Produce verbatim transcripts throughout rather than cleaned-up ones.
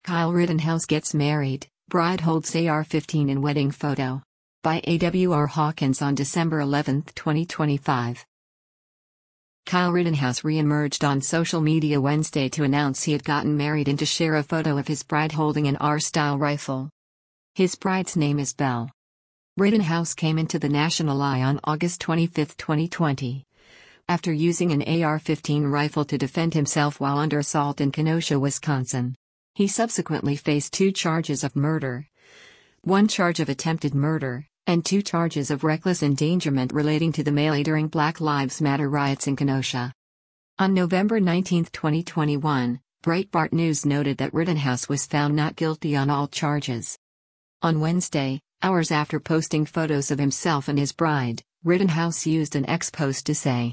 Kyle Rittenhouse gets married, bride holds A R fifteen in wedding photo. By A W R Hawkins on December eleventh, twenty twenty-five. Kyle Rittenhouse re-emerged on social media Wednesday to announce he had gotten married and to share a photo of his bride holding an R-style rifle. His bride's name is Belle. Rittenhouse came into the national eye on August twenty-fifth, twenty twenty. After using an A R fifteen rifle to defend himself while under assault in Kenosha, Wisconsin. He subsequently faced two charges of murder, one charge of attempted murder, and two charges of reckless endangerment relating to the melee during Black Lives Matter riots in Kenosha. On November nineteenth, twenty twenty-one, Breitbart News noted that Rittenhouse was found not guilty on all charges. On Wednesday, hours after posting photos of himself and his bride, Rittenhouse used an X post to say,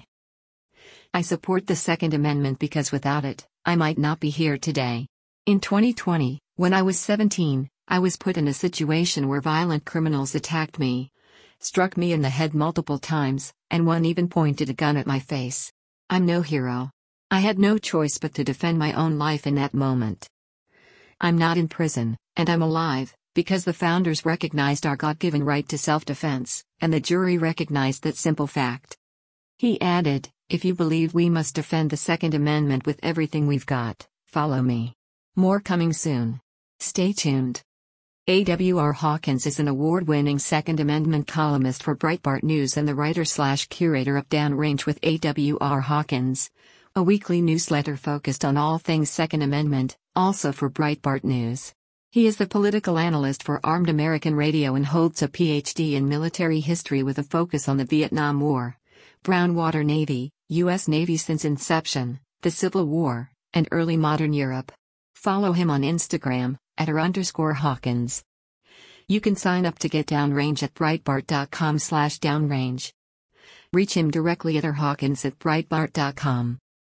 "I support the Second Amendment because without it, I might not be here today. In twenty twenty, when I was seventeen, I was put in a situation where violent criminals attacked me, struck me in the head multiple times, and one even pointed a gun at my face. I'm no hero. I had no choice but to defend my own life in that moment. I'm not in prison, and I'm alive, because the founders recognized our God-given right to self-defense, and the jury recognized that simple fact." He added, "If you believe we must defend the Second Amendment with everything we've got, follow me. More coming soon. Stay tuned." A W R Hawkins is an award-winning Second Amendment columnist for Breitbart News and the writer-slash-curator of Downrange with A W R Hawkins, a weekly newsletter focused on all things Second Amendment, also for Breitbart News. He is the political analyst for Armed American Radio and holds a P H D in military history with a focus on the Vietnam War, Brownwater Navy, U S Navy since inception, the Civil War, and early modern Europe. Follow him on Instagram, at r underscore Hawkins. You can sign up to get Downrange at breitbart dot com slash downrange. Reach him directly at r hawkins at breitbart dot com.